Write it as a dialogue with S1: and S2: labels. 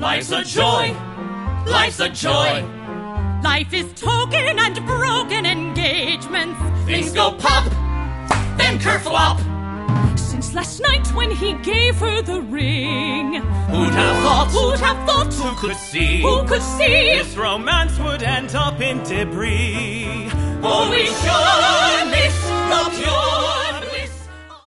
S1: Life's a joy, life's a joy.
S2: Life is token and broken engagements.
S1: Things go pop, then kerflop.
S2: Since last night when he gave her the ring,
S1: Who'd have thought?
S2: who'd have thought?
S1: Who could see?
S2: Who could see?
S3: This romance would end up in debris.
S1: For we sure miss the pure